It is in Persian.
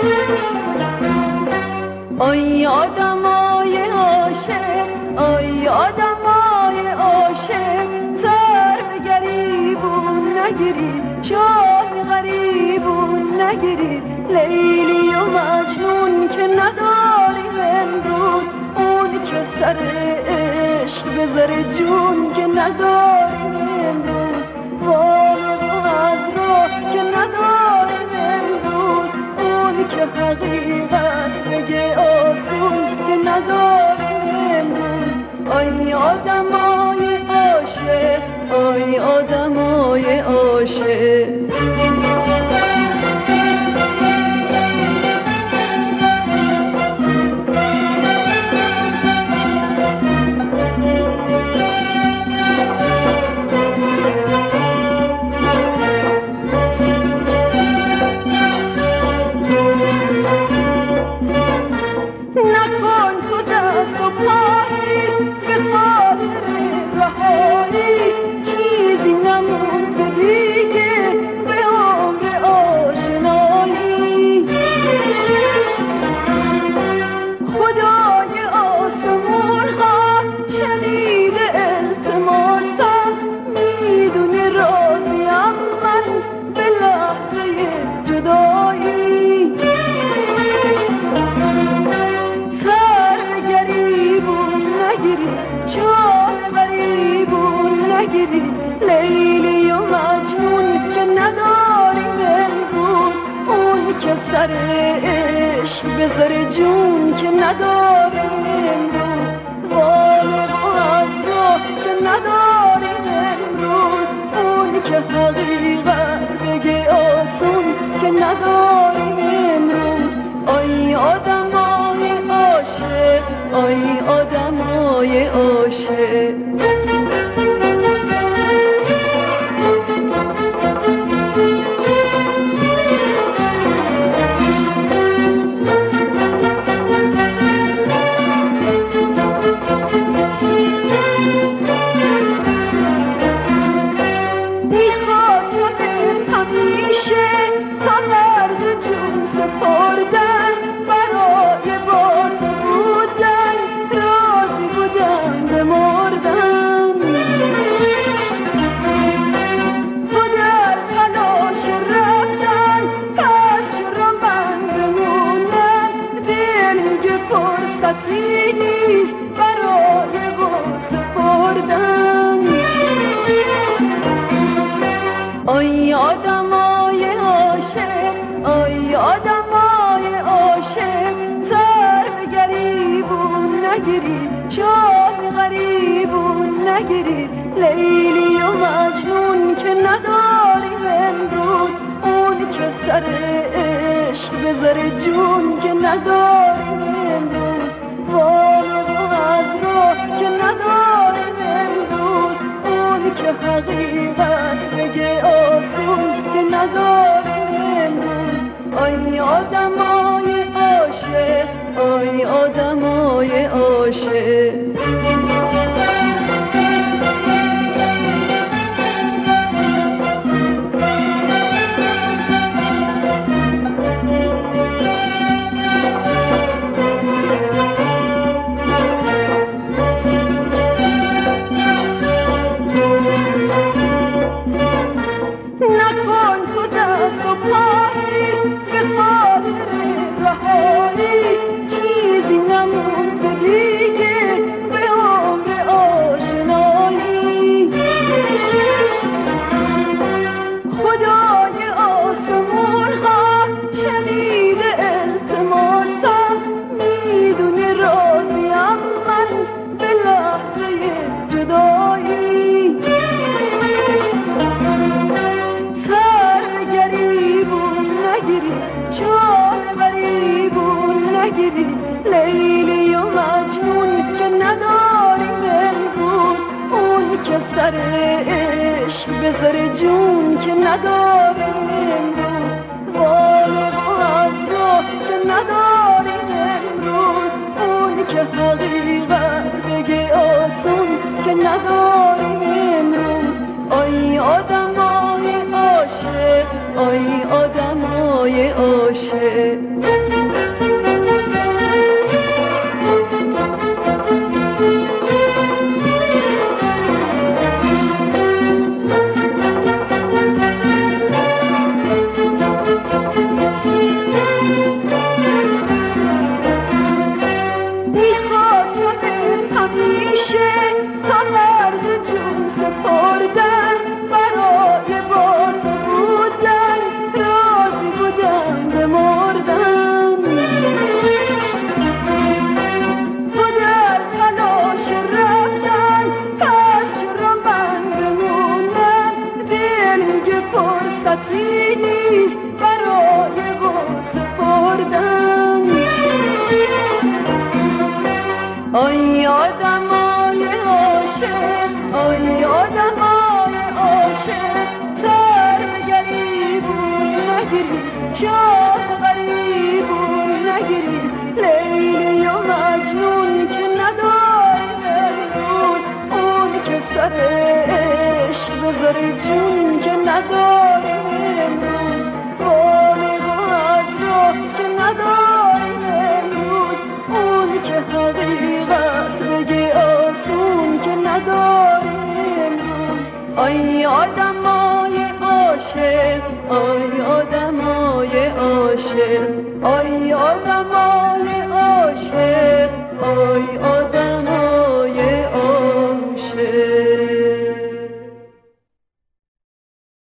آی آدمای عاشق، آی آدمای عاشق، سر به گریبون نگیرید، شاه غریبون نگیرید. لیلی و مجنون که نداریم امروز، اون که سر عشق بذاره جون که نداریم امروز. والق و عذرا که نداریم امروز، اون که حقیقت بگه آسون که نداریم امروز. آی آدمای عاشق، آی آدمای عاشق. لیلی و مجنون که نداریم امروز، اون که سر عشق بذاره جون که نداریم امروز. والق و عذرا که نداریم امروز، اون که حقیقت بگه آسون که نداریم امروز. آی آدمای عاشق، آی آدمای عاشق. آی آدمای عاشق، آی آدمای عاشق، سر به گریبون نگیرید، شاه غریبون نگیرید. لیلی و مجنون که نداریم امروز، اون که سر عشق بذاره جون که نداریم امروز. والق و عذرا که نداریم امروز، اون که حقیقت بگه آسون که نداریم امروز. آی آدمای عاشق، آی آدمای عاشق. لیلی و مجنون که نداریم امروز، اون که سر عشق بذاره جون که نداریم امروز. والق و عذرا که نداریم امروز، اون که حقیقت بگه آسون که نداریم امروز. آی آدمای عاشق، آی آدمای عاشق. آی آدمای عاشق، آی آدمای عاشق، سر به گریبون نگیری، شاه غریبون نگیری. لیلی و مجنون که نداریم امروز، اون که سر عشق بذاره جون که نداریم امروز. بالغ و از راه که نداریم امروز، اون که حقیقت بگه آسون که نداریم امروز. آی آدمای عاشق، آی آدمای عاشق، آی آدمای عاشق، آی آدم